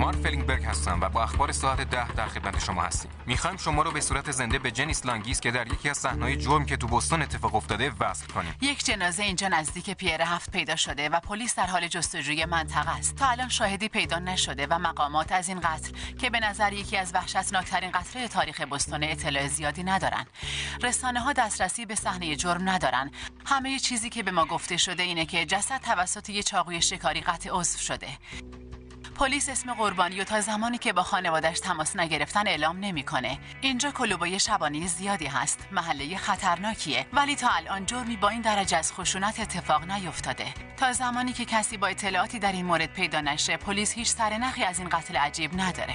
مارک فلینگبرگ هستم و با اخبار ساعت 10 در خدمت شما هستیم. میخوایم شما رو به صورت زنده به جنیس لانگیس که در یکی از صحنه‌های جرم که تو بوستون اتفاق افتاده وصل کنیم. یک جنازه اینجا نزدیک پیر 7 پیدا شده و پلیس در حال جستجوی منطقه است. تا الان شاهدی پیدا نشده و مقامات از این قتل که به نظر یکی از وحشتناکترین قتل‌های تاریخ بوستون اطلاع زیادی ندارن. رسانه‌ها دسترسی به صحنه جرم ندارن. همه چیزی که به ما گفته شده اینه که جسد توسط یک چاقوی شکاری قطع عضو شده. پلیس اسم قربانی و تا زمانی که با خانواده‌اش تماس نگرفتن اعلام نمی‌کنه. اینجا کلوبای شبانه زیادی هست. محله خطرناکیه، ولی تا الان جرمی با این درجه از خشونت اتفاق نیفتاده. تا زمانی که کسی با اطلاعاتی در این مورد پیدا نشه، پلیس هیچ سرنخی از این قتل عجیب نداره.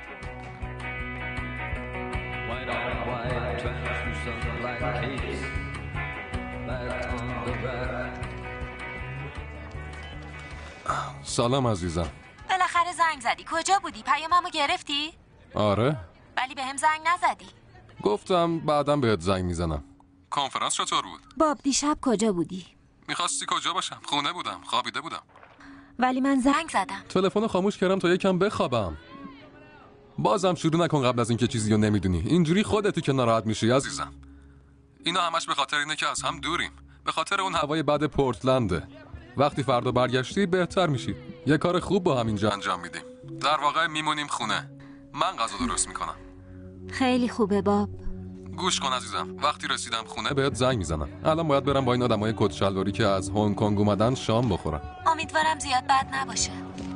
سلام عزیزم. بالاخره زنگ زدی. کجا بودی؟ پیاممو گرفتی؟ آره. ولی به هم زنگ نزدی. گفتم بعدم بهت زنگ میزنم. کنفرانس چطور بود؟ باب دیشب کجا بودی؟ میخواستی کجا باشم؟ خونه بودم، خوابیده بودم. ولی من زنگ زدم. تلفن خاموش کردم تا یکم بخوابم. بازم شروع نکن قبل از اینکه چیزی رو نمیدونی. اینجوری خودتی که ناراحت میشی عزیزم. اینا همش به خاطر اینه که از هم دوریم. به خاطر اون هوای بد پورتلنده. وقتی فردا برگشتی بهتر میشی. یه کار خوب با هم اینجا انجام میدیم. در واقع میمونیم خونه. من غذا درست میکنم. خیلی خوبه باب. گوش کن عزیزم، وقتی رسیدم خونه بهت زنگ میزنم. الان باید برم با این آدمای کت شلواری که از هنگ کنگ اومدن شام بخورم. امیدوارم زیاد بد نباشه.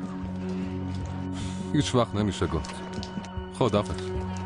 هیچ وقت نمیشه گفت. خداحافظ.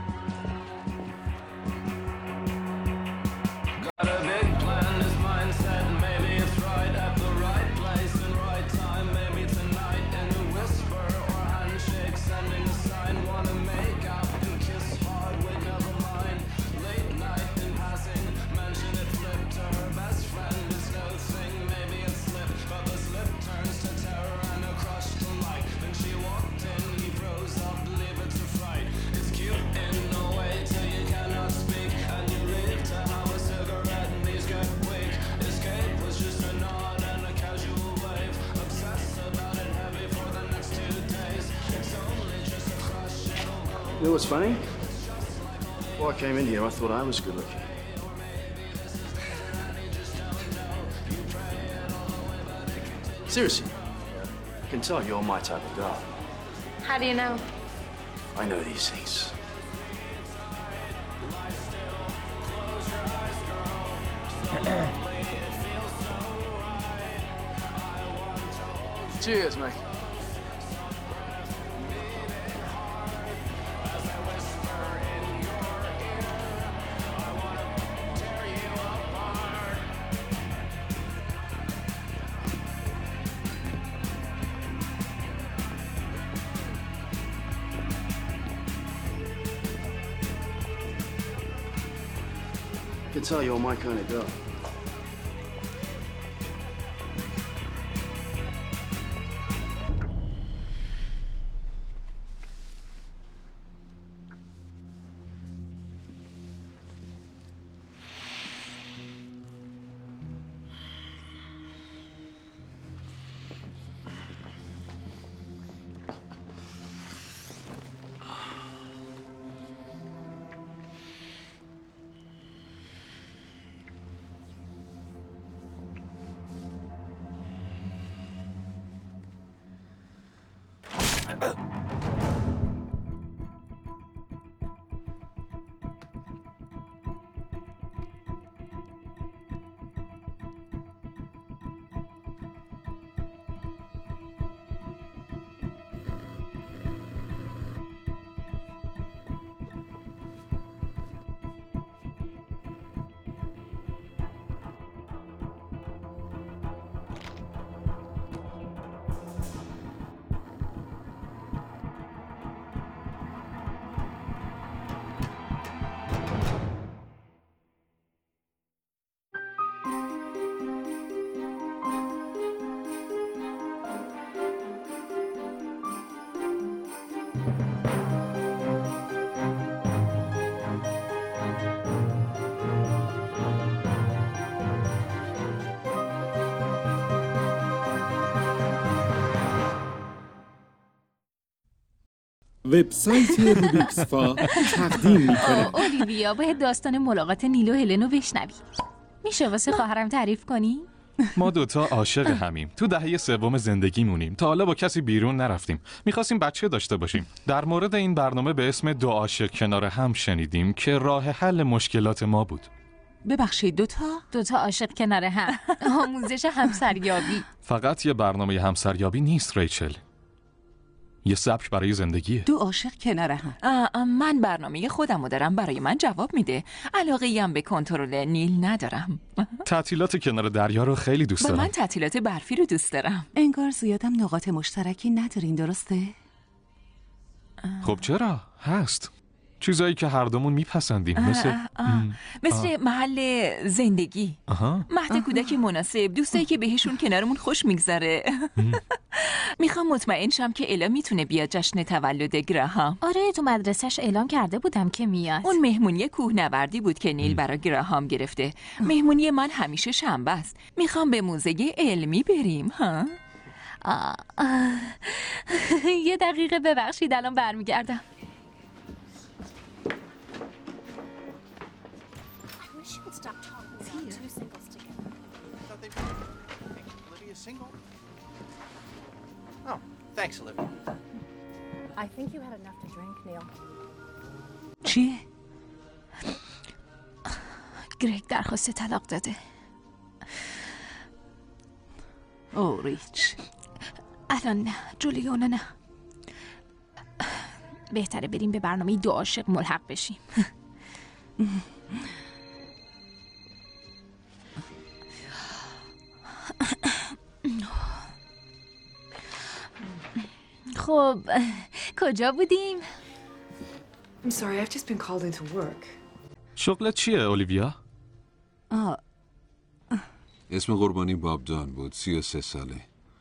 You know what's funny? Before I came in here, I thought I was good looking. Seriously, I can tell you're my type of girl. How do you know? I know these things. Cheers, mate. I can tell you're my kind of girl. وبسایت روبیکسفا تقدیم میکنه. اولیویا باید داستان ملاقات نیل و هلنو بشنوی. میشه واسه خواهرم تعریف کنی؟ ما دوتا عاشق همیم. تو دهه سوم زندگیمونیم. تا حالا با کسی بیرون نرفتیم. میخواستیم بچه داشته باشیم. در مورد این برنامه به اسم دو عاشق کنار هم شنیدیم که راه حل مشکلات ما بود. ببخشید دوتا عاشق کنار هم. آموزش همسریابی. فقط یه برنامه همسریابی نیست ریچل. یه سبک برای زندگیه. دو عاشق کنار هم. من برنامه خودمو دارم، برای من جواب میده. علاقه‌ای هم به کنترل نیل ندارم. تعطیلات کنار دریا رو خیلی دوست دارم. من تعطیلات برفی رو دوست دارم. انگار زیادم نقاط مشترکی ندارین، درسته؟ خب چرا؟ هست. چیزایی که هر دومون میپسندیم. مثل محل زندگی، مهد کودکی مناسب، دوستایی که بهشون کنارمون خوش میگذره. میخوام مطمئن شم که الا میتونه بیاد جشن تولد گراهام. آره، تو مدرسهش اعلام کرده بودم که میاد. اون مهمونی کوهنوردی بود که نیل برای گراهام گرفته. مهمونی من همیشه شنبه است. میخوام به موزه علمی بریم. یه دقیقه ببخشید، الان برمیگردم. Oh, thanks, Olivia. I think you had enough to drink, Neil. چیه؟ گرگ درخواست طلاق داده. ریچ. الان نه، جولیونا نه. بهتره بریم به برنامه دو عاشق ملحق بشیم. خب کجا بودیم؟ I'm sorry, I've just been called into work. شغلت چیه اولیویا؟ اسم قربانی باب دان بود، 33 ساله.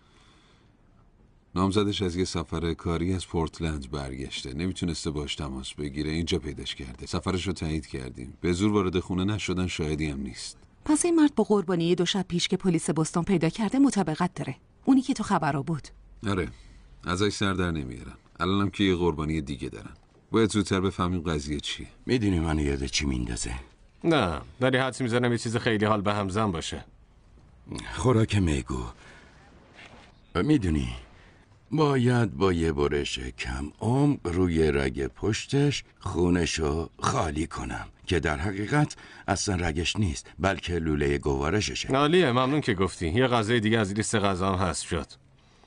نامزدش از یه سفر کاری از پورتلند برگشته. نمیتونسته باش تماس بگیره، اینجا پیداش کرده. سفرش رو تایید کردیم. به زور وارد خونه نشدن، شاهدی هم نیست. پس این مرد با قربانی 2 شب پیش که پلیس بوستون پیدا کرده مطابقت داره. اونی که تو خبرها بود. آره، ازش سر در نمیارن. الانم که یه قربانی دیگه دارن. باید زودتر بفهمیم قضیه چیه. میدونی من یاد چی میندازه؟ نه، ولی حدس میزنم یه چیز خیلی حال به همزن باشه. خوراک میگو. میدونی باید با یه برش کم عمق روی رگ پشتش خونشو خالی کنم که در حقیقت اصلا رگش نیست، بلکه لوله گوارششه. عالیه، ممنون که گفتی. یه غذای دیگه از لیست غذا هم حذف شد.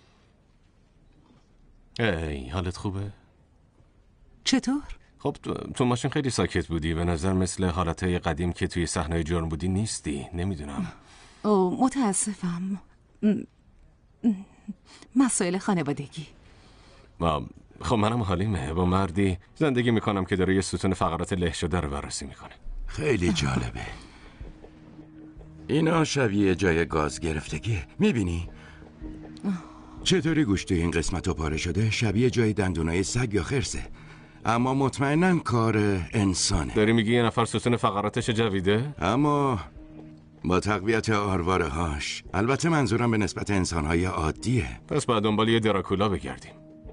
ای، حالت خوبه؟ چطور؟ خب تو ماشین خیلی ساکت بودی. به نظر مثل حالتهای قدیم که توی صحنه جرم بودی نیستی. نمیدونم. متاسفم. مسائل خانوادگی. خب منم حالیمه. با مردی زندگی میکنم که داره یه ستون فقرات له شده رو بررسی میکنه. خیلی جالبه. اینا شبیه جای گاز گرفتگی. میبینی؟ چطوری گوشت این قسمت رو پاره شده؟ شبیه جای دندونای سگ یا خرسه. اما مطمئنم کار انسانه. داری میگی یه نفر ستون فقراتش جویده؟ اما با تقویت آرواره هاش. البته منظورم به نسبت انسانهای عادیه. پس باید دنبال یه دراکولا بگردیم.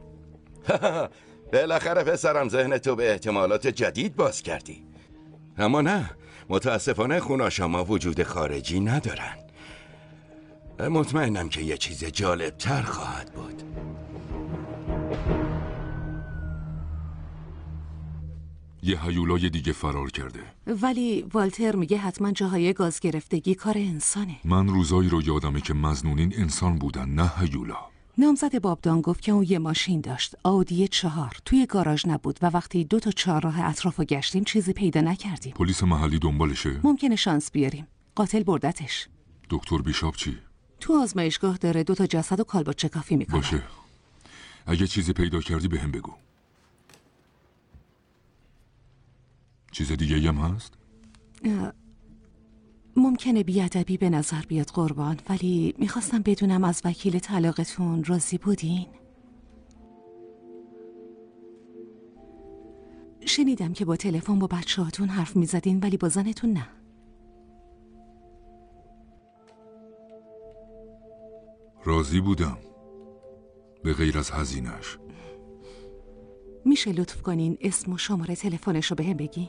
بالاخره پسرم ذهن تو به احتمالات جدید باز کردی. اما نه، متاسفانه خوناشاما وجود خارجی ندارن. مطمئنم که یه چیز جالبتر خواهد بود. یه هیولای دیگه فرار کرده. ولی والتر میگه حتما جاهای گاز گرفتگی کار انسانه. من روزایی رو یادمه که مظنونین انسان بودن، نه هیولا. نامزد بابدان گفت که اون یه ماشین داشت، آودی 4، توی گاراژ نبود و وقتی 2 تا 4 راه اطرافو گشتیم چیزی پیدا نکردیم. پلیس محلی دنبالشه؟ ممکنه شانس بیاریم. قاتل بردتش. دکتر بیشاپ چی؟ تو آزمایشگاه داره 2 تا جسد و کالبد چکافی میکنه. باشه، اگه چیزی پیدا کردی بهم بگو. چیز دیگه هم هست؟ ممکنه بیادبی به نظر بیاد قربان، ولی میخواستم بدونم از وکیل طلاقتون راضی بودین؟ شنیدم که با تلفن با بچه‌هاتون حرف میزدین ولی با زنتون نه. راضی بودم، به غیر از هزینه‌اش. میشه لطف کنین اسم و شماره تلفنش رو بهم بگین؟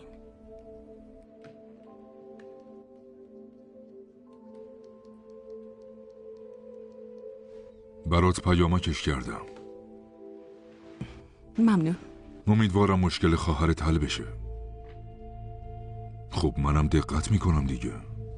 برات پیامکش کردم. ممنون. امیدوارم مشکل خواهرت حل بشه. خب منم دقت میکنم دیگه.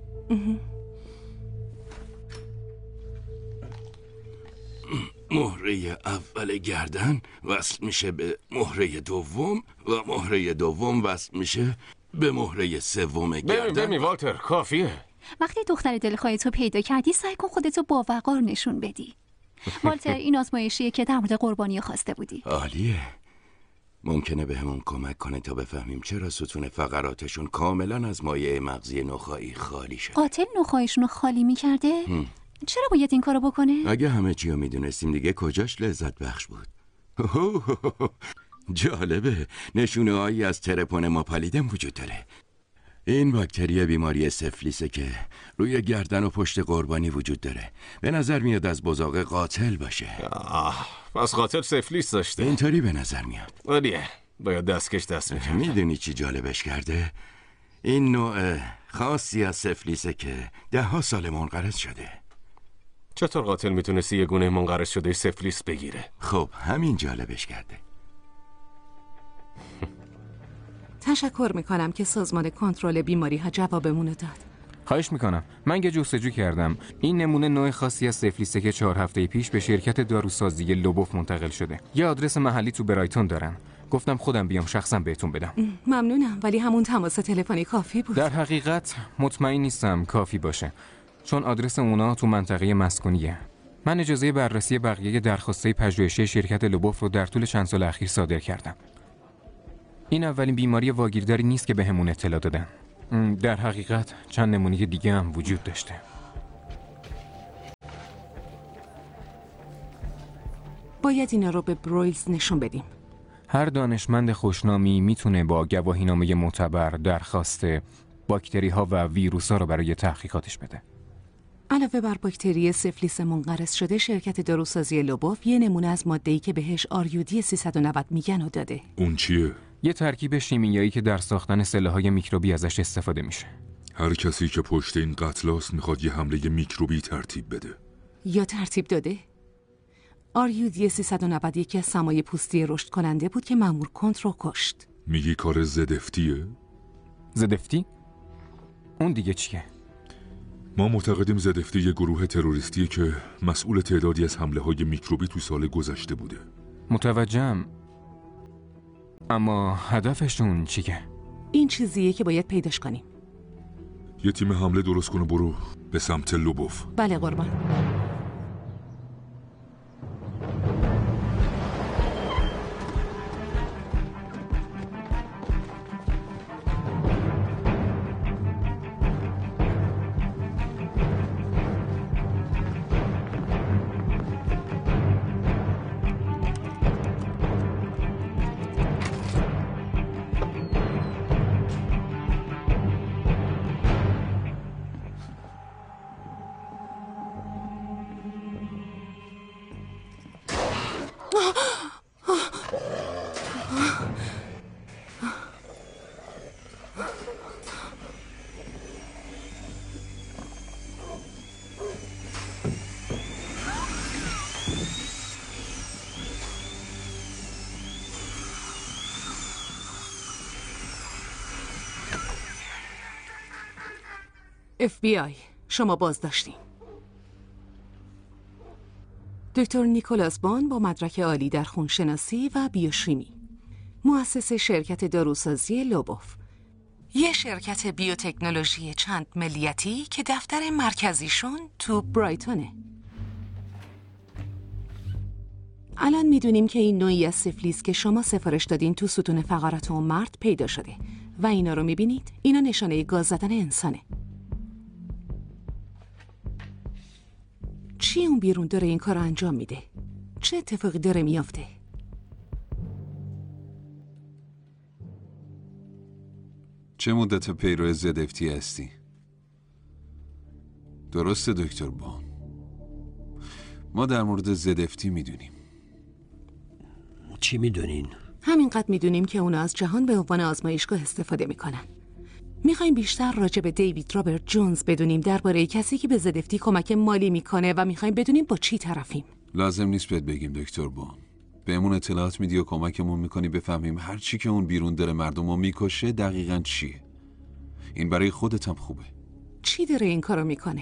مهره اول گردن وصل میشه به مهره دوم و مهره دوم وصل میشه به مهره سوم گردن. ببین والتر، کافیه. وقتی دختر دلخواهت رو پیدا کردی سعی کن خودتو با وقار نشون بدی. والتر، این آزمایشیه که در مورد قربانی خواسته بودی. عالیه. ممکنه به همون کمک کنه تا بفهمیم چرا ستون فقراتشون کاملا از مایع مغزی نخاعی خالی شده. قاتل نخاعشون رو خالی میکرده؟ چرا باید این کارو بکنه؟ اگه همه چی رو میدونستیم دیگه کجاش لذت بخش بود. جالبه، نشونه هایی از ترپون ماپالیدم وجود داره. این باکتری بیماری سفلیسه که روی گردن و پشت قربانی وجود داره. به نظر میاد از بزاق قاتل باشه. پس قاتل سفلیس داشته. اینطوری به نظر میاد. عالیه، باید دستکش دست میکرد. میدونی چی جالبش کرده؟ این نوع خاصی از سفلیسه که 10 سال منقرض شده. چطور قاتل میتونستی یه گونه منقرض شده سفلیس بگیره؟ خب همین جالبش کرده. تشکر میکنم که سازمان کنترل بیماری ها جوابمون داد. خواهش میکنم. من یه جستجو کردم. این نمونه نوع خاصی از سفلیسه که 4 هفته پیش به شرکت داروسازی لوبوف منتقل شده. یه آدرس محلی تو برایتون دارن. گفتم خودم بیام شخصا بهتون بدم. ممنونم، ولی همون تماس تلفنی کافی بود. در حقیقت مطمئن نیستم کافی باشه، چون آدرس اونا تو منطقه مسکونیه. من اجازه بررسی بقیه درخواستای پژوهشی شرکت لوبوف رو در طول چند سال اخیر صادر کردم. این اولین بیماری واگیرداری نیست که بهمون اطلاع دادن. در حقیقت چند نمونه دیگه هم وجود داشته. باید اینا رو به برویلز نشون بدیم. هر دانشمند خوشنامی میتونه با گواهینامه معتبر درخواست باکتری ها و ویروس ها رو برای تحقیقاتش بده. علاوه بر باکتری سفلیس منقرض شده، شرکت داروسازی لوبوف یه نمونه از ماده‌ای که بهش آریودی 390 میگن و داده. اون چیه؟ یه ترکیب شیمیایی که در ساختن سلوله‌های میکروبی ازش استفاده میشه. هر کسی که پشت این قتلاست میخواد یه حمله میکروبی ترتیب بده. یا ترتیب داده؟ آریودی 390 یکی از سمای پوستی رشد کننده بود که مأمور کنت رو کشت. میگی کار زدفتیه؟ زدفتی؟ اون دیگه چیه؟ ما معتقدیم زدفتی یه گروه تروریستیه که مسئول تعدادی از حمله های میکروبی تو سال گذشته بوده. متوجهم. اما هدفشون چیه؟ این چیزیه که باید پیداش کنیم. یه تیم حمله درست کن و برو به سمت لوبوف. بله قربان. FBI، شما بازداشتین. دکتر نیکولاس بان با مدرک عالی در خونشناسی و بیوشیمی، مؤسس شرکت داروسازی لوبوف، یه شرکت بیوتکنولوژی چند ملیتی که دفتر مرکزیشون تو برایتونه. الان میدونیم که این نوعی از سفلیس که شما سفارش دادین تو ستون فقرات اون مرد پیدا شده و اینا رو میبینید؟ اینا نشانه گاز زدن انسانه. چی اون بیرون داره این کار انجام میده؟ چه اتفاقی داره میافته؟ چه مدت پیرو زدفتی هستی؟ درسته دکتر بان؟ ما در مورد زدفتی میدونیم. چی میدونین؟ همینقدر میدونیم که اونا از جهان به عنوان آزمایشگاه استفاده میکنن. میخوایم بیشتر راجع به دیوید رابرت جونز بدونیم، درباره کسی که به زدفتی کمک مالی میکنه و میخوایم بدونیم با چی طرفیم. لازم نیست بهت بگیم دکتر بون. بهمون اطلاعات میدی و کمکمون میکنی بفهمیم هر چی که اون بیرون داره مردمو میکشه دقیقاً چیه. این برای خودت هم خوبه. چی داره این کارو میکنه؟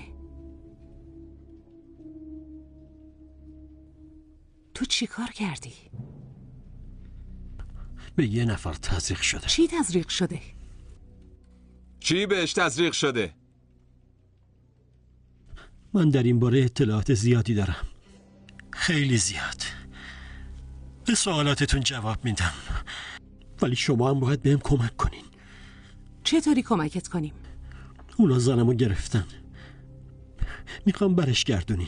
تو چی کار کردی؟ به یه نفر تزریق شده. چی تزریق شده؟ چی بهش تزریق شده؟ من در این باره اطلاعات زیادی دارم، خیلی زیاد. به سوالاتتون جواب میدم، ولی شما هم باید بهم کمک کنین. چطوری کمکت کنیم؟ اونا زنمو گرفتن، میخوام برش گردونین.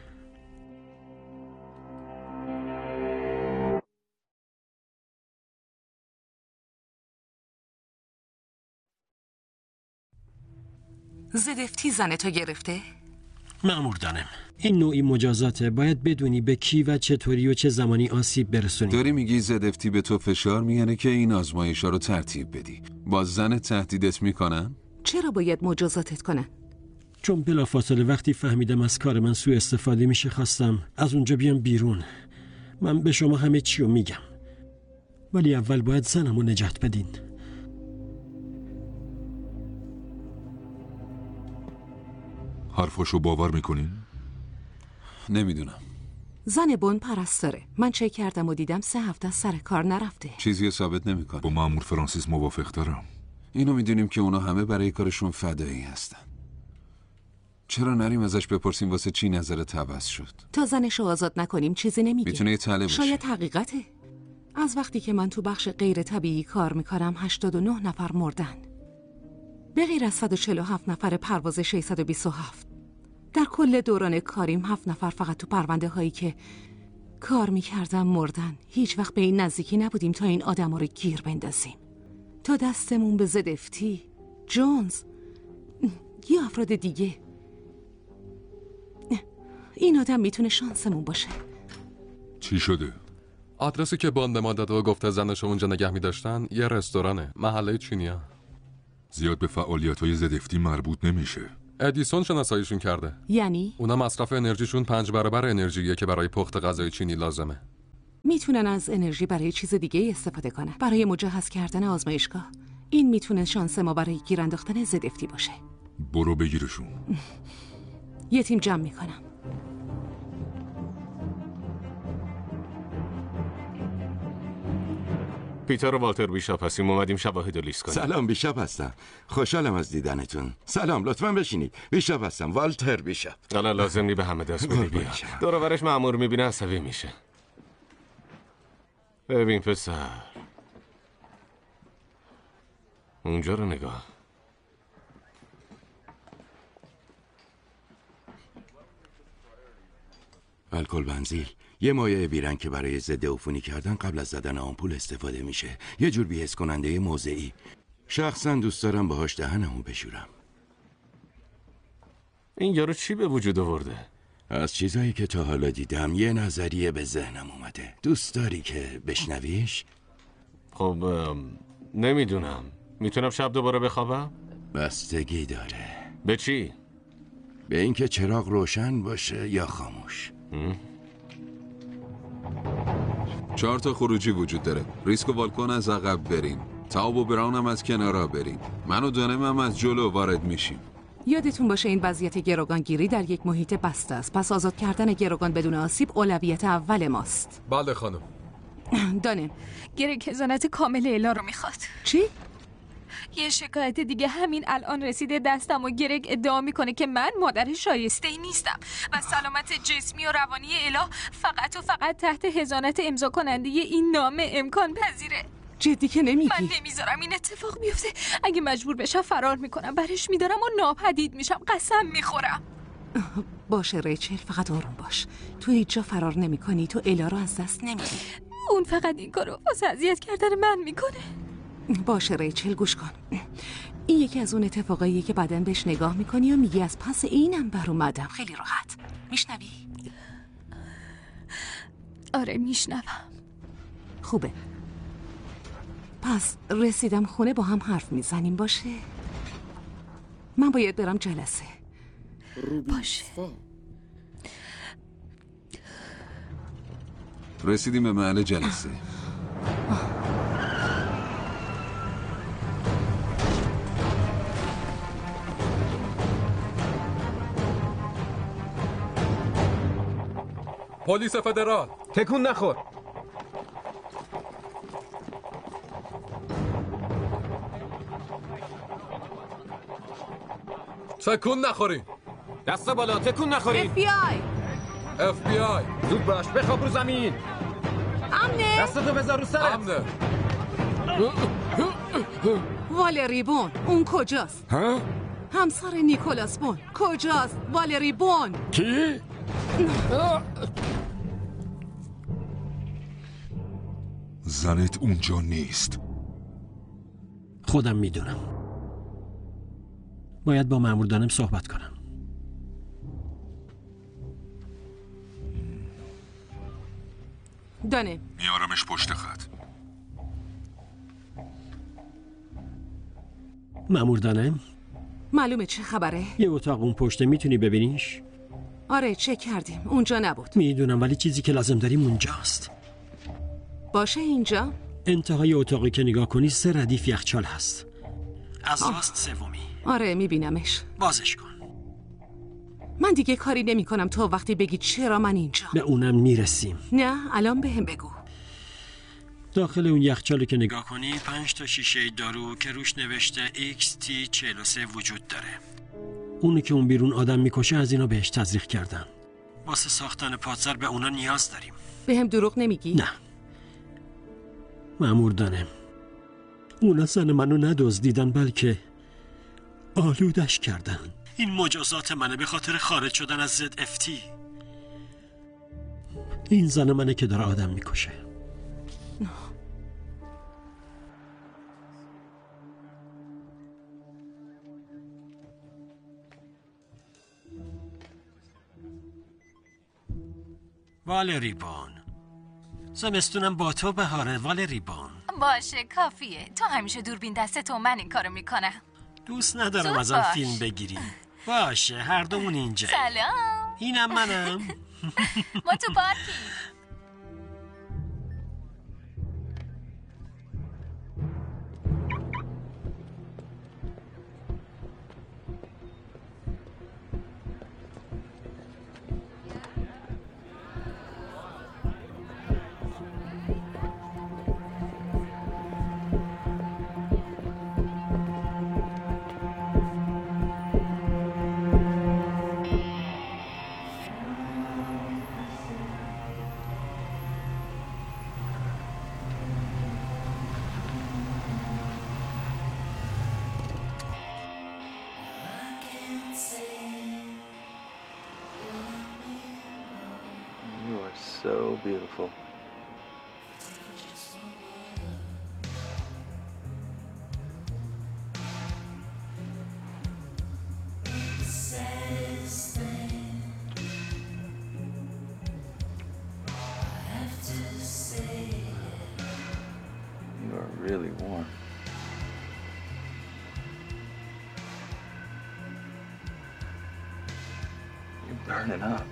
زدفتی زنتو گرفته؟ مأمور دانم، این نوعی مجازاته. باید بدونی به کی و چطوری و چه زمانی آسیب برسونی. داری میگی زدفتی به تو فشار میاره که این آزمایش‌ها رو ترتیب بدی. با زن تهدیدت میکنن؟ چرا باید مجازاتت کنن؟ چون بلافاصله وقتی فهمیدم از کار من سوء استفاده میشه خواستم از اونجا بیام بیرون. من به شما همه چی رو میگم، ولی اول باید زنمو نجات بدین. حرفاشو باور میکنین؟ نمیدونم. زن بون پرستاره. من چک کردم و دیدم 3 هفته سر کار نرفته. چیزی ثابت نمیکنه. با مأمور فرانسیس موافق دارم. اینو میدونیم که اونا همه برای کارشون فدایی هستن. چرا نریم ازش بپرسیم واسه چی نظرت عوض شد؟ تا زنشو آزاد نکنیم چیزی نمیگه. میتونه یه طلب باشه. شاید حقیقته. از وقتی که من تو بخش غیر طبیعی کار میکنم 89 نفر مردن، به غیر از 147 نفر پرواز 627. در کل دوران کاریم 7 نفر فقط تو پرونده هایی که کار میکردم مردن. هیچ وقت به این نزدیکی نبودیم تا این آدم رو گیر بندازیم. تا دستمون به زدفتی، جونز، یا افراد دیگه. این آدم میتونه شانسمون باشه. چی شده؟ آدرسی که باند به ما داده و گفته زنش اونجا نگه می‌داشتن یه رستورانه، محله چینیا. زیاد به فعالیت‌های زدفتی مربوط نمیشه. ادیسون شناساییشون کرده. یعنی؟ اونا مصرف انرژیشون 5 برابر انرژیه که برای پخت غذای چینی لازمه. میتونن از انرژی برای چیز دیگه استفاده کنن. برای مجهز کردن آزمایشگاه. این میتونه شانس ما برای گیر انداختن زدفتی باشه. برو بگیرشون. یه تیم جمع میکنم. پیتر و والتر بیشاپ هستیم، اومدیم شواهد رو لیست کنیم. سلام، بیشاپ هستم. خوشحالم از دیدنتون. سلام، لطفاً بشینید. بیشاپ هستم، والتر بیشاپ. حالا لازم نی به همه دست بدی. بیا دور و برش مأمور میبینه عصبی میشه. ببین پسر، اونجا رو نگاه. الکل بنزیل، یه مایع بیرنگ که برای ضد عفونی کردن قبل از زدن آمپول استفاده میشه. یه جور بی‌حس کننده موضعی. شخصا دوست دارم باهاش دهنمو بشورم. این یارو چی به وجود آورده؟ از چیزایی که تا حالا دیدم یه نظریه به ذهنم اومده. دوست داری که بشنویش؟ خب نمیدونم. میتونم شب دوباره بخوابم؟ بستگی داره. به چی؟ به اینکه چراغ روشن باشه یا خاموش. 4 تا خروجی وجود داره. ریسک و والکون از عقب برین. تاوب و براون هم از کنارا برین. من و دانم هم از جلو وارد میشیم. یادتون باشه این وضعیت گروگانگیری در یک محیط بسته است. پس آزاد کردن گروگان بدون آسیب اولویت اول ماست. بله خانم. دانم، گرگ هزانت کامل الا رو میخواد. چی؟ یه شکایت دیگه همین الان رسیده دستم و گرگ ادعا میکنه که من مادر شایسته ای نیستم و سلامت جسمی و روانی الا فقط و فقط تحت هزانت امضا کننده این نامه امکان پذیره. جدی که نمیگی؟ من نمیذارم این اتفاق بیفته. اگه مجبور بشم فرار میکنم، برش میدارم و ناپدید میشم. قسم میخورم. باشه ریچل، فقط آروم باش. تو هیچ جا فرار نمیکنی. تو الا رو از دست نمیدی. اون فقط این کارو واسه اذیت کردن من میکنه. باشه ریچل، گوش کن. این یکی از اون اتفاقاییه که بعداً بهش نگاه میکنی و میگی از پس اینم بر اومدم. خیلی راحت. میشنوی؟ آره میشنوم. خوبه. پس رسیدم خونه با هم حرف میزنیم باشه؟ من باید برم جلسه. باشه. رسیدیم به محل جلسه. پلیس فدرال تکون نخور. تکون نخورین. دست بالا، تکون نخورین. FBI. زود باش، بخواب رو زمین. امنه. دستتو بذار رو سرت. امنه. والری بون اون کجاست؟ ها؟ همسر نیکولاس بون کجاست؟ والری بون کی؟ زنت اونجا نیست. خودم میدونم. باید با مأمور دانم صحبت کنم. دانم میارمش پشت خط. مأمور دانم؟ معلومه چه خبره؟ یه اتاق اون پشته، میتونی ببینیش؟ آره چک کردیم، اونجا نبود. میدونم، ولی چیزی که لازم داریم اونجاست. باشه اینجا؟ انتهای اتاقی که نگاه کنی 3 ردیف یخچال هست. از راست سومی. آره میبینمش. بازش کن. من دیگه کاری نمی کنم تا وقتی بگی چرا من اینجا. به اونم میرسیم. نه الان بهم بگو. داخل اون یخچالی که نگاه کنی 5 تا شیشه دارو که روش نوشته XT43 وجود داره. اونی که اون بیرون آدم میکشه از اینا بهش تزریق کردن. واسه ساختن پادزر به اونا نیاز داریم. بهم دروغ نمیگی؟ نه. مأمور دانم، اونا زن منو ندزدیدن بلکه آلودش کردن. این مجازات منه به خاطر خارج شدن از ZFT. این زن منه که داره آدم میکشه. والری بون، زمستونم با تو بهاره. والری بون باشه کافیه. تو همیشه دوربین دستت و من این کارو میکنم. دوست ندارم ازم فیلم بگیری. باشه هر دومون اینجا. سلام. اینم منم. ما تو پارکی. So beautiful. You are really warm. You're burning up.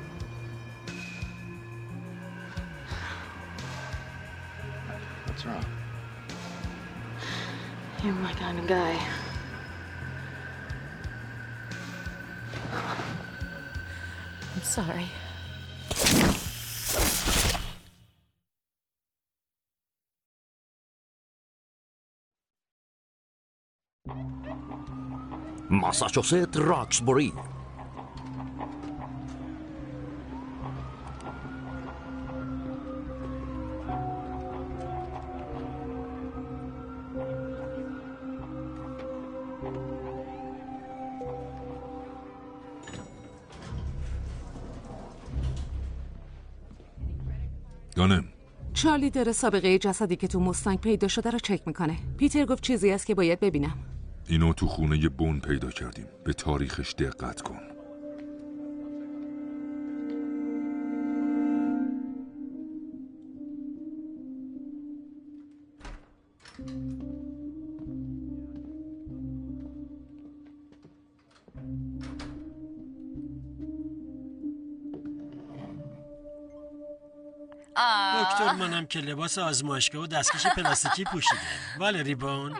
What's wrong? You're my kind of guy. I'm sorry. ماساچوست راکسبوری. دانم، چارلی داره سابقه جسدی که تو مستنگ پیدا شده رو چک میکنه. پیتر گفت چیزی هست که باید ببینم. اینو تو خونه بون پیدا کردیم. به تاریخش دقت کن. دکتر منم که لباس آزمایشگاه و دستکش پلاستیکی پوشیده. والری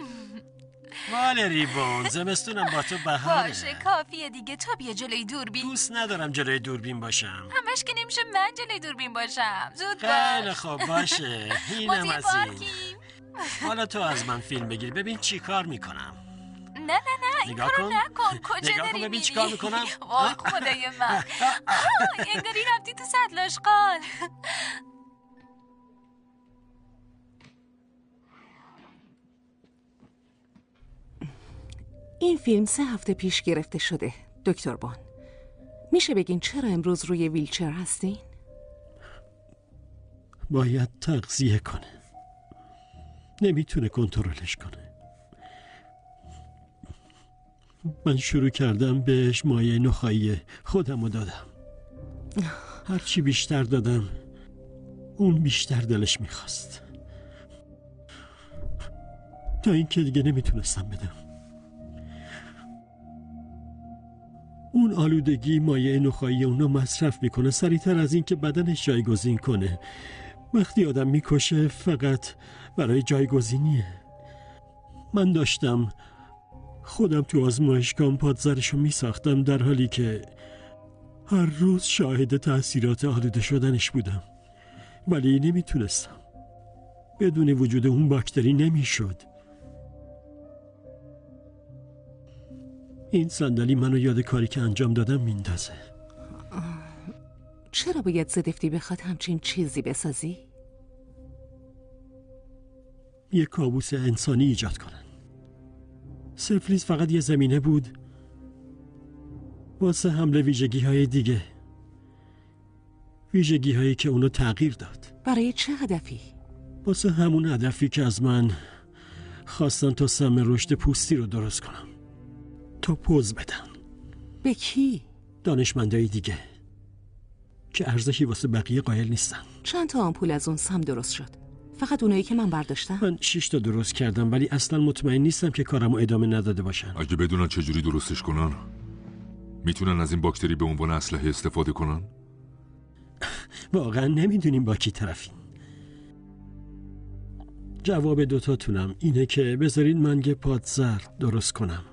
بون زمستونم با تو بهاره. باشه کافیه دیگه، تو بیا جلوی دوربین. دوست ندارم جلوی دوربین باشم. همش که نمیشه من جلوی دوربین باشم. زود باش. خیلی خوب باشه. اینم از این. حالا تو از من فیلم بگیر ببین چی کار میکنم. نه این کارو نکن. کجا نگاه داری کن ببین میری؟ چی کار میکنم. وای خدای من. انگاری رفتی تو سطل آشغال. این فیلم 3 هفته پیش گرفته شده دکتر بون. میشه بگین چرا امروز روی ویلچر هستین؟ باید تغذیه کنه، نمیتونه کنترلش کنه. من شروع کردم بهش مایع نخایی خودمو دادم. هرچی بیشتر دادم اون بیشتر دلش میخواست، تا اینکه دیگه نمیتونستم بدم. اون آلودگی مایع نخایی اونو مصرف میکنه سریعتر از این که بدنش جایگزین کنه. وقتی آدم میکشه فقط برای جایگزینیه. من داشتم خودم تو آزمایشگاه پادزرشو میساختم در حالی که هر روز شاهد تأثیرات آلوده شدنش بودم، ولی نمیتونستم. بدون وجود اون باکتری نمیشد. این صندلی منو یاد کاری که انجام دادم میندازه. چرا باید زدفتی بخواد همچین چیزی بسازی؟ یه کابوس انسانی ایجاد کنن. سفلیس فقط یه زمینه بود واسه حمله ویژگی‌های دیگه، ویژگی‌هایی که اونو تغییر داد. برای چه هدفی؟ واسه همون هدفی که از من خواستن تا سم رشد پوستی رو درست کنم، تا پوز بدن. به کی؟ دانشمندای دیگه که ارزشی واسه بقیه قائل نیستن. چند تا آمپول از اون سم درست شد؟ فقط اونایی که من برداشتم؟ من 6 تا درست کردم، ولی اصلا مطمئن نیستم که کارمو ادامه نداده باشن. اگه بدونن چجوری درستش کنن میتونن از این باکتری به عنوان اسلحه استفاده کنن؟ واقعا نمیدونیم با کی طرفیم. جواب دوتاتونم اینه که بذارین من یه پادزر درست کنم.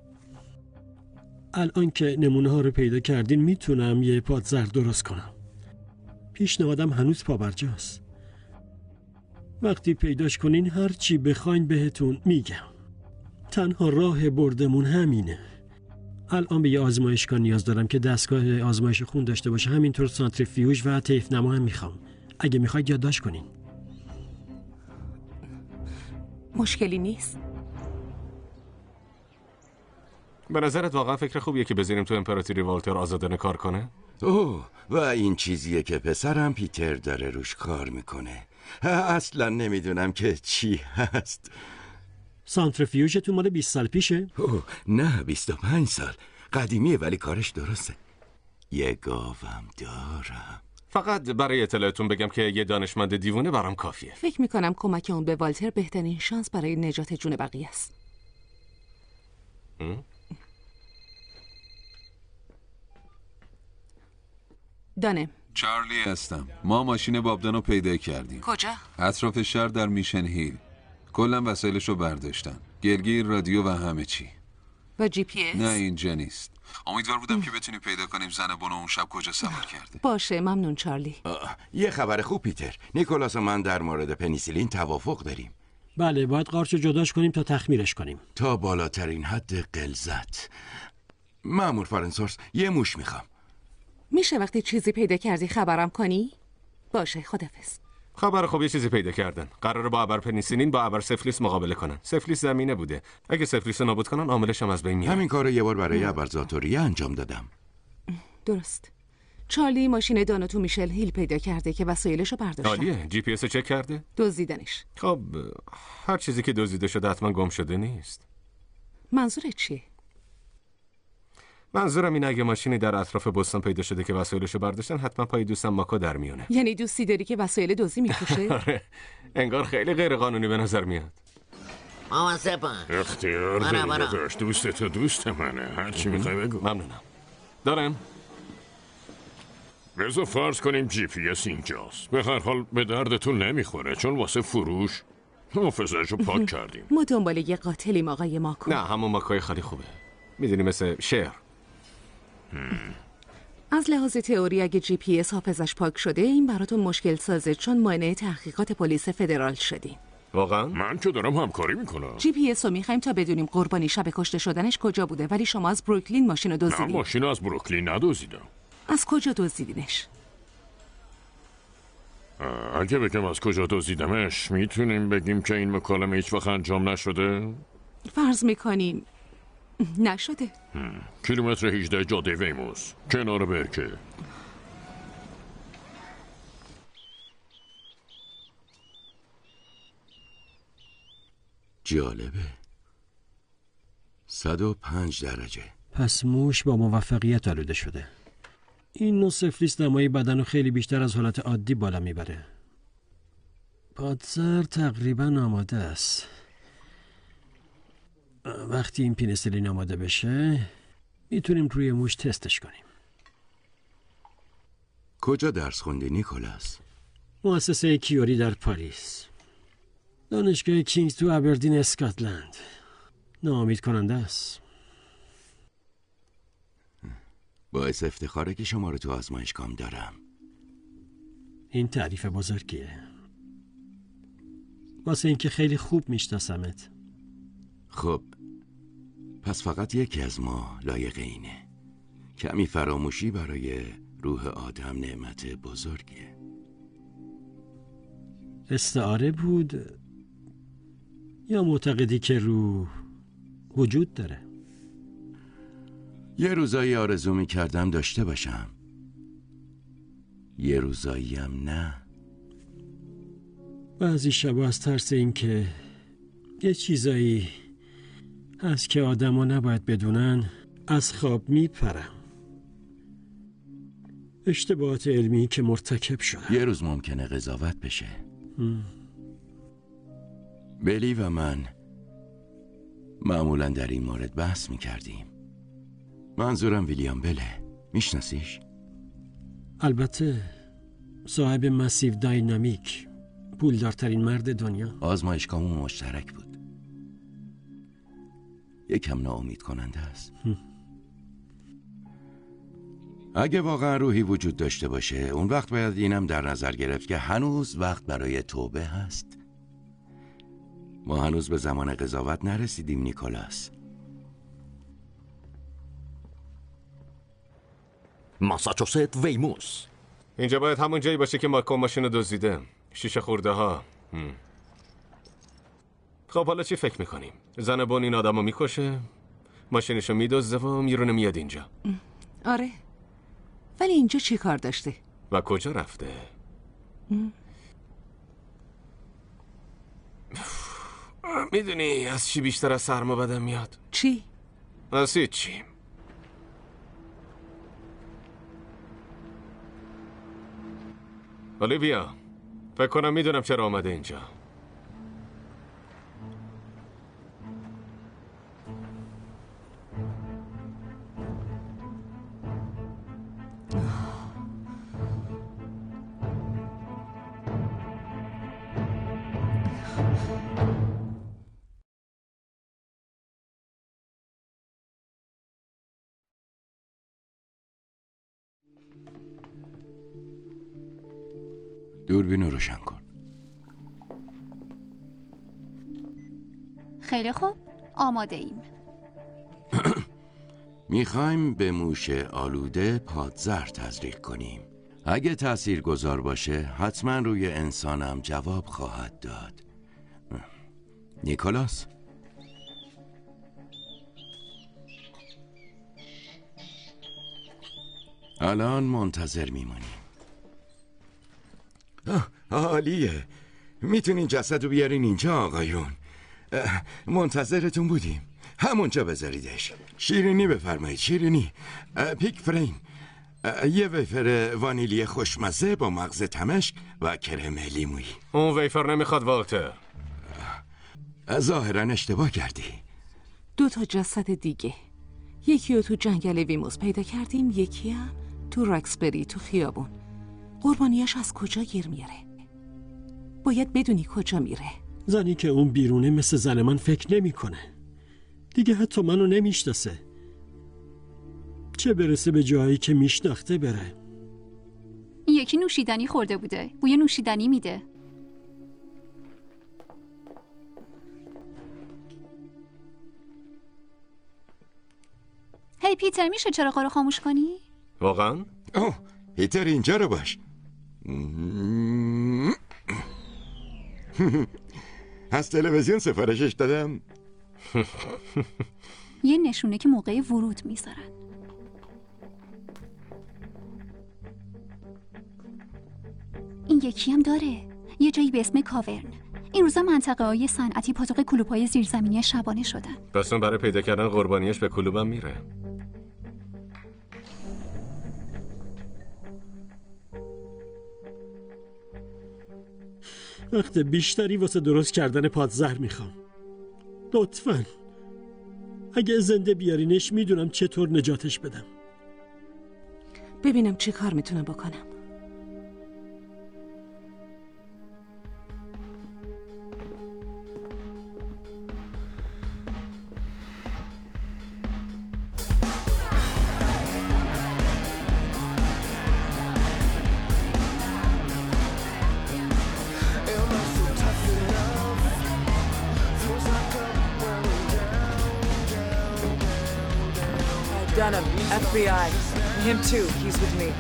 الان که نمونه ها رو پیدا کردین میتونم یه پادزر درست کنم. پیشنهادم هنوز پابرجاست. وقتی پیداش کنین هر چی بخواین بهتون میگم. تنها راه بردمون همینه. الان به یه آزمایشگاه نیاز دارم که دستگاه آزمایش خون داشته باشه، همینطور سانتریفیوژ و طیف نما هم میخوام. اگه میخواید یادداشت کنین. مشکلی نیست. به نظرت واقعا فکر خوبیه که بذاریم تو امپراتوری والتر آزادانه کار کنه؟ اوه، و این چیزیه که پسرم پیتر داره روش کار میکنه. اصلا نمیدونم که چی هست. سانتریفیوژتون مال 20 سال پیشه؟ اوه نه، 25 سال. قدیمیه ولی کارش درسته. یه گاوم دارم. فقط برای اطلاعتون بگم که یه دانشمند دیوونه برام کافیه. فکر میکنم کمک اون به والتر بهترین شانس برای نجات جون بقیه است. دانم. چارلی هستم. ما ماشین بابدان رو پیدا کردیم. کجا؟ اطراف شهر در میشن هیل. کلا وسایلش رو برداشتن. گلگیر، رادیو و همه چی. و جی پی اس؟ نه اینجا نیست. امیدوار بودم که بتونی پیدا کنیم زن بونو اون شب کجا سوار کرده. باشه ممنون چارلی. یه خبر خوب پیتر. نیکولاس و من در مورد پنیسیلین توافق داریم. بله، باید قارچو جداش کنیم تا تخمیرش کنیم. تا بالاترین حد غلظت. مأمور فرنسورس، یه موش میخوام. میشه وقتی چیزی پیدا کردی خبرم کنی؟ باشه، خدافظ. خبر خوب، یه چیزی پیدا کردن. قراره با ابر پنیسیلین با ابر سفلیس مقابله کنن. سفلیس زمینه بوده. اگه سفلیس رو نابود کنن عاملش هم از بین میره. همین کارو یه بار برای ابرزاتوریه انجام دادم. درست. چارلی ماشین دانو تو میشل هیل پیدا کرده که وسایلشو برداشتن. عالیه. جی پی اس رو چک کرده؟ دزدیدنش. خب هر چیزی که دزدیده شده حتما گم شده نیست. منظورت چیه؟ منظورم اینه اگه ماشینی در اطراف بوستون پیدا شده که وسایلشو برداشتن حتما پای دوستم ماکو در میونه. یعنی دوستی داری که وسایل دزدی میفروشه؟ آره. انگار خیلی غیر قانونی به نظر میاد. مواظبم. اختیار برا، داری برا. داداش، دوست تو دوست منه. هر چی میخوای بگو. ممنونم. دارم. بذار فرض کنیم جی پی اس اینجاست. به هر حال به دردتون نمیخوره چون واسه فروش حافظه‌شو پاک کردیم. ما دنبال یه قاتلیم آقای ماکو. نه همون ماکوی خیلی خوبه. میدونی مثل شعر. از لحاظ تئوری اگه جی پی اس حافظش پاک شده این براتون مشکل سازه چون مانع تحقیقات پلیس فدرال شدیم. واقعا؟ من که دارم همکاری میکنم. جی پی اس رو میخوایم تا بدونیم قربانی شب کشته شدنش کجا بوده، ولی شما از بروکلین ماشین رو نه دزدیدین. ماشین از بروکلین ندزدیدم. از کجا دزدیدینش؟ اگه بگم از کجا دزدیدمش میتونیم بگیم که این مکالمه هیچ وقت انجام نشده؟ فرض میکنیم نشده. کیلومتر 18 جاده ویموس کنار برکه. جالبه. 105 درجه. پس موش با موفقیت آلوده شده. این نوع سفلیس دمای بدن رو خیلی بیشتر از حالت عادی بالا میبره. پادزر تقریبا آماده است. وقتی این پنیسیلین آماده بشه میتونیم روی موش تستش کنیم. کجا درس خوندی نیکولاس؟ مؤسسه کیوری در پاریس. دانشگاه کینگز تو ابردین اسکاتلند. ناامید کننده است. باعث افتخاره که شما رو تو آزمایشگاهم دارم. این تعریف بزرگیه. واسه اینکه خیلی خوب میشناسمت. خب پس فقط یکی از ما لایق اینه. کمی فراموشی برای روح آدم نعمت بزرگیه. استعاره بود یا معتقدی که روح وجود داره؟ یه روزایی آرزو می‌کردم داشته باشم، یه روزایی هم نه. بعضی شبا از ترس این که یه چیزایی هست که آدم ها نباید بدونن از خواب میپرم. اشتباهات علمی که مرتکب شده. یه روز ممکنه قضاوت بشه. بلی و من معمولا در این مورد بحث میکردیم. منظورم ویلیام بله. میشناسیش؟ البته صاحب مسیو داینامیک، پولدارترین مرد دنیا. آزمایشگاهمون مشترک بود. یکم ناامید کننده است. اگه واقعا روحی وجود داشته باشه اون وقت باید اینم در نظر گرفت که هنوز وقت برای توبه هست. ما هنوز به زمان قضاوت نرسیدیم نیکولاس. ماساچوست ویموس. اینجا باید همون جایی باشه که ماکو ماشین رو دزدیده. شیشه خورده ها. خب حالا چی فکر میکنیم؟ زن بون این آدم رو میکشه، ماشینشو میدزده و میرونه میاد اینجا. آره ولی اینجا چی کار داشته؟ و کجا رفته؟ میدونی از چی بیشتر از سرما بدم میاد؟ چی؟ از هیچی. اولیویا فکر کنم میدونم چرا آمده اینجا. دوربین رو روشن کن. خیلی خوب آماده ایم. میخوایم به موش آلوده پادزر تزریق کنیم. اگه تأثیر گذار باشه حتما روی انسانم جواب خواهد داد. نیکولاس الان منتظر میمونیم. عالیه. میتونین جسد رو بیارین اینجا آقایون. منتظرتون بودیم. همونجا بذاریدش. شیرینی بفرمایید. شیرینی. پیک فرین. یه ویفر وانیلی خوشمزه با مغز تمشک و کرم لیمویی. اون ویفر نمیخواد والتر. ظاهرا اشتباه کردی. 2 جسد دیگه، یکی رو تو جنگل ویموس پیدا کردیم، یکی هم تو راکسبری تو خیابون. قربانیاش از کجا گیر میاره؟ باید بدونی کجا میره. زنی که اون بیرونه مثل زن من فکر نمیکنه. دیگه حتی منو نمیشناسه، چه برسه به جایی که میشناخته بره. یکی نوشیدنی خورده بوده، بوی نوشیدنی میده. هی پیتر، میشه چراغا رو خاموش کنی؟ واقعا؟ اوه پیتر اینجا رو باش. از تلویزیون سفارشش دادم. یه نشونه که موقع ورود میذارن. این یکی هم داره، یه جایی به اسم کاورن. این روزا منطقه های صنعتی پاتوق کلوب های زیرزمینی شبانه شدن. پس اون برای پیدا کردن قربانیش به کلوبم میره. وقت بیشتری واسه درست کردن پادزهر میخوام. لطفاً اگه زنده بیارینش میدونم چطور نجاتش بدم. ببینم چی کار میتونم بکنم. Dunham, FBI. Him too. He's with me.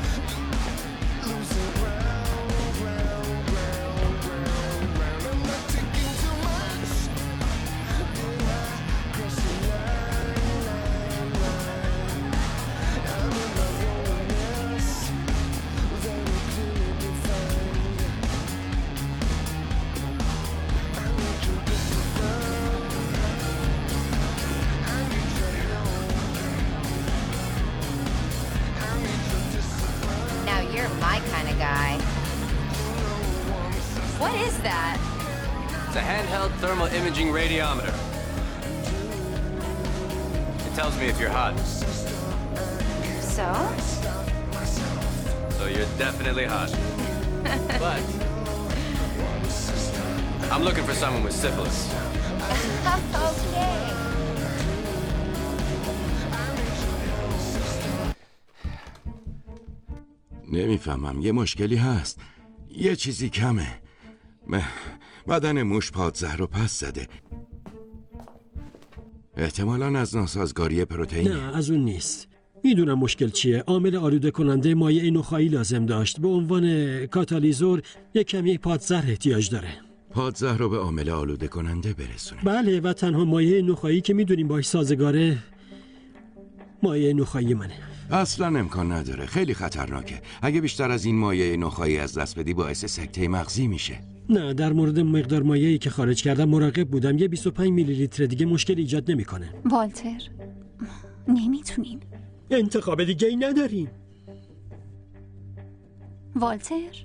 You're my kind of guy. What is that? It's a handheld thermal imaging radiometer. It tells me if you're hot. So? So you're definitely hot. But I'm looking for someone with syphilis. Okay. نمیفهمم، یه مشکلی هست، یه چیزی کمه. بدن موش پادزهر رو پس زده. احتمالاً از ناسازگاری پروتئین. نه از اون نیست. میدونم مشکل چیه. عامل آلوده کننده مایع نخایی لازم داشت. به عنوان کاتالیزور یک کمی پادزهر احتیاج داره. پادزهر رو به عامل آلوده کننده برسونه. بله و تنها مایع نخایی که میدونیم باش سازگاره مایع نخایی منه. اصلا امکان نداره، خیلی خطرناکه. اگه بیشتر از این مایع نخایی از دست بدی باعث سکته مغزی میشه. نه، در مورد مقدار مایعی که خارج کردم مراقب بودم. یه 25 میلی لیتر دیگه مشکل ایجاد نمیکنه. والتر، نمیتونیم. انتخاب دیگه ای نداریم. والتر،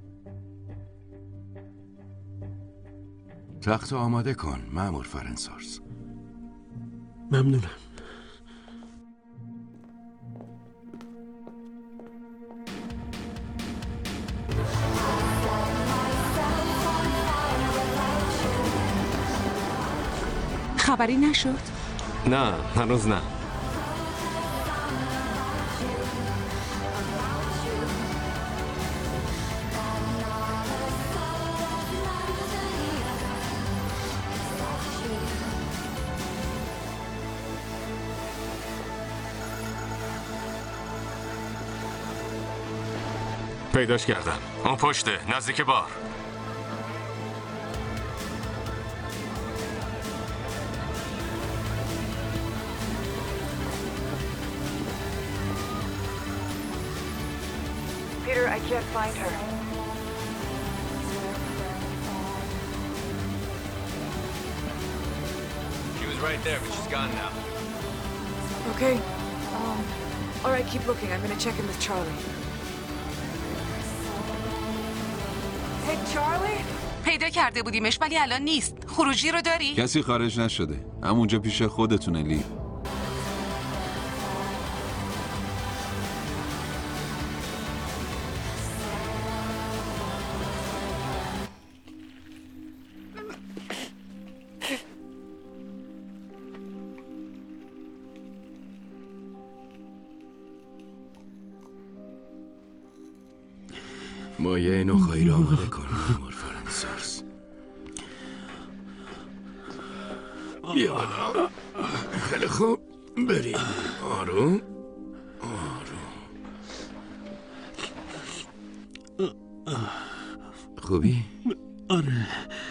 تخت آماده کن مأمور فرنسورس. ممنونم. خبری نشد؟ نه هنوز نه. پیداش کردم. اون پشته نزدیک بار. Peter, I can't find her. She was right there, but she's gone now. Okay. All right, keep looking. I'm gonna check in with Charlie. Hey, Charlie? پیدا کرده بودیمش ولی الان نیست. خروجی رو داری؟ کسی خارج نشده. همونجا پیش خودتونه لی. مایه نخایی رو آماده کن مامور فرانسورس. بیا بالا. خیلی خوب بریم. آروم خوبی؟ آره.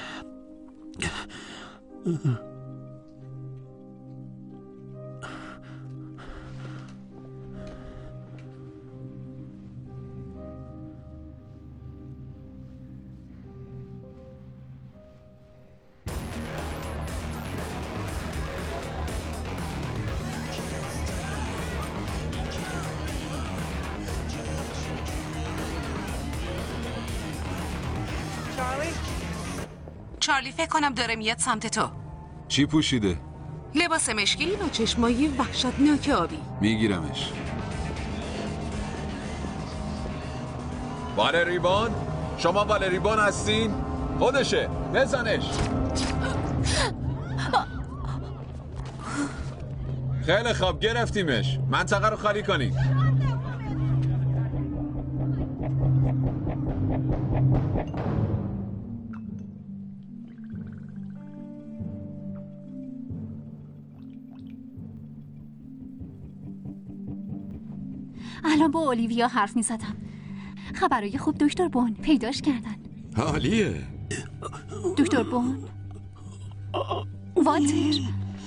چارلی فکر کنم داره میاد سمت تو. چی پوشیده؟ لباس مشکی با چشمایی وحشتناک آبی. میگیرمش. والریبان؟ شما والریبان هستین؟ خودشه بزنش. خیلی خوب گرفتیمش. منطقه رو خالی کنید. الان با اولیویا حرف می زدم. خبرای خوب دکتر بون پیداش کردن. حالیه. دکتر بون، والتر،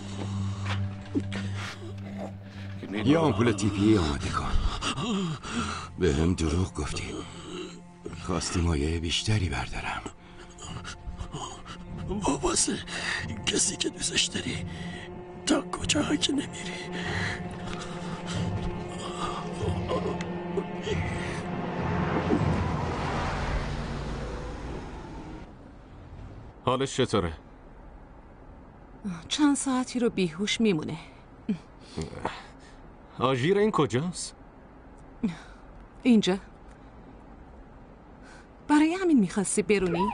یه آمپول تیپی آماده کن. به هم دروغ گفتی. خواستی مایه بیشتری بردارم. واسه کسی که دوستش داری تا کجاها که نمیری. حالش چطوره؟ چند ساعتی رو بیهوش میمونه. آژیر این کجاست؟ اینجا. برای همین میخواستی برونی؟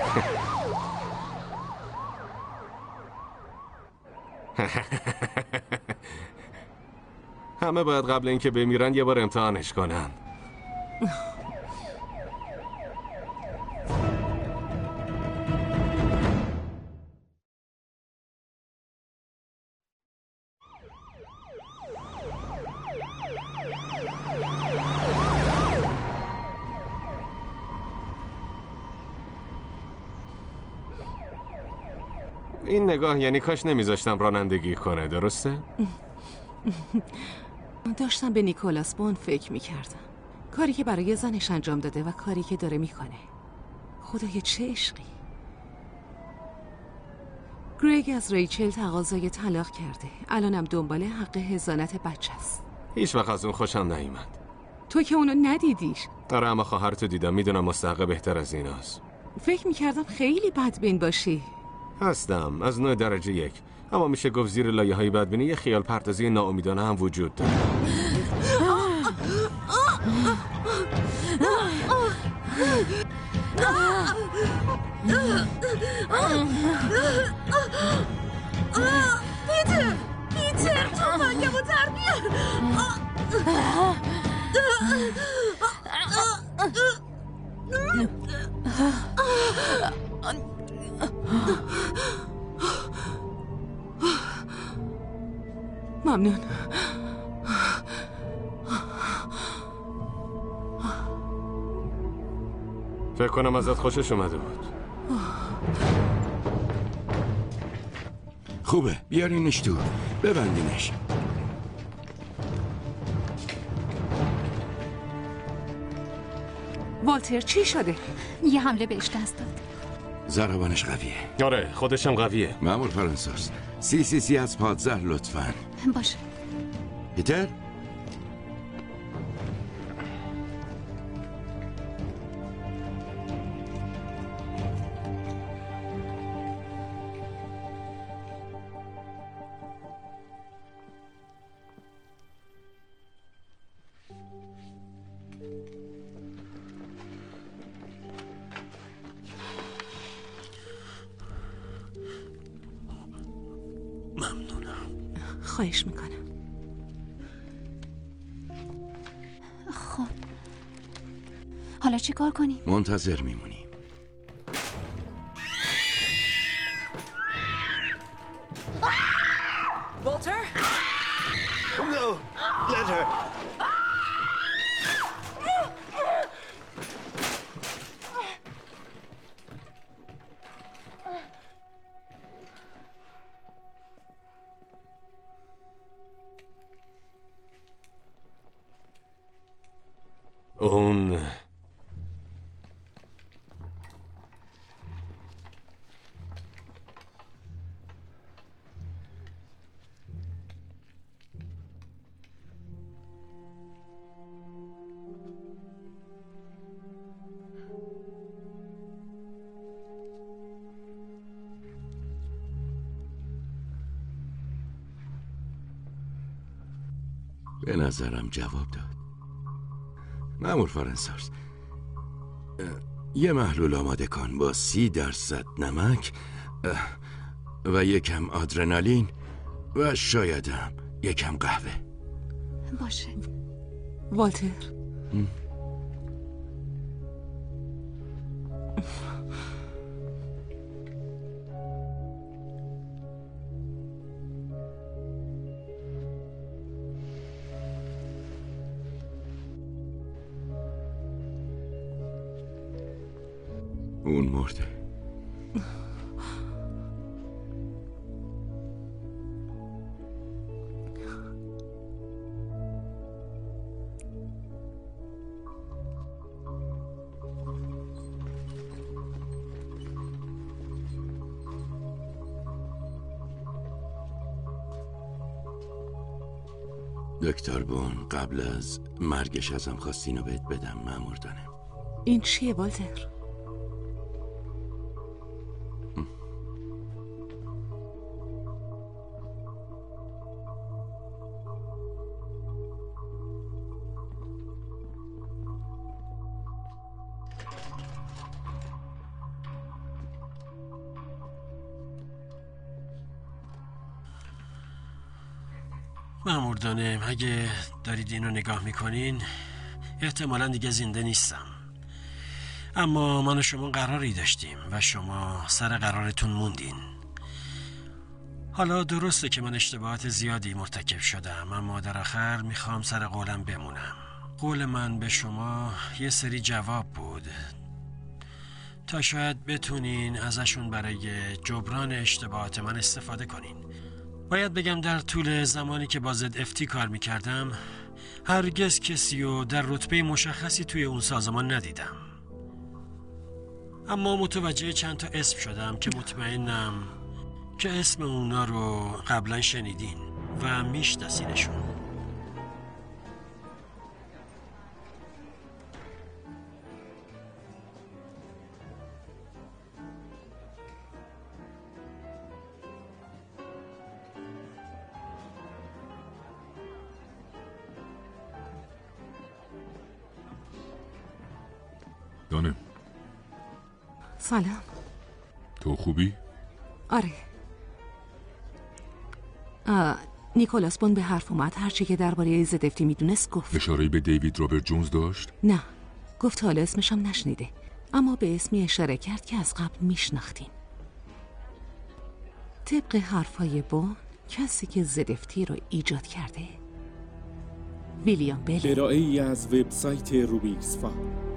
همه باید قبل اینکه بمیرن یه بار امتحانش کنن. این نگاه یعنی کاش نمیذاشتم رانندگی کنه، درسته؟ داشتم به نیکولاس بون فکر میکردم. کاری که برای زنش انجام داده و کاری که داره میکنه. خدای چه عشقی. گریگ از ریچل تقاضای طلاق کرده. الانم دنبال حق حضانت بچه است. هیچ وقت از اون خوشم نیومد. تو که اونو ندیدیش. آره اما خواهرتو دیدم، میدونم مستحق بهتر از ایناست. فکر میکردم خیلی بدبین باشی. هستم از نوع درجه 1، اما میشه گفت زیر لایه های بدبینی یه خیال پردازی ناامیدانه هم وجود داره. پیتر توفنگمو در بیار. ممنون. فکر کنم ازت خوشش اومده بود. خوبه بیارینش تو، ببندینش. والتر چی شده؟ یه حمله بهش دست داد. ضربانش قویه. آره خودشم قویه. مامور فرانسوس سی از پادزر لطفاً. باشه. پیتر؟ خواهش میکنم. خب حالا چی کار کنیم؟ منتظر میمونی. Walter? No, let her. اون به نظرم جواب داد. مأمور فرانسارس، یه محلول آماده کن با 30% نمک و یکم آدرنالین و شایدم یکم قهوه. باشه. والتر اون مرده. دکتر بون قبل از مرگش ازم خواست اینو بهت بدم مأمور دانم. این چیه والتر؟ مأمور دانم اگه دارید اینو نگاه میکنین احتمالاً دیگه زنده نیستم، اما من و شما قراری داشتیم و شما سر قرارتون موندین. حالا درسته که من اشتباهات زیادی مرتکب شدم، اما در آخر میخوام سر قولم بمونم. قول من به شما یه سری جواب بود تا شاید بتونین ازشون برای جبران اشتباهات من استفاده کنین. باید بگم در طول زمانی که با ZFT کار میکردم هرگز کسی رو در رتبه مشخصی توی اون سازمان ندیدم، اما متوجه چند تا اسم شدم که مطمئنم که اسم اونا رو قبلا شنیدین و میشناسینشون. دانم سلام. تو خوبی؟ آره. نیکولاس بون به حرف اومد. هرچی که درباره ZFT میدونست گفت. اشاره‌ای به دیوید رابرت جونز داشت؟ نه، گفت حالا اسمشم نشنیده، اما به اسمی اشاره کرد که از قبل میشناختیم. طبق حرفای بون کسی که ZFT رو ایجاد کرده ویلیام بل. ارائه‌ای از وبسایت روبیکس فا.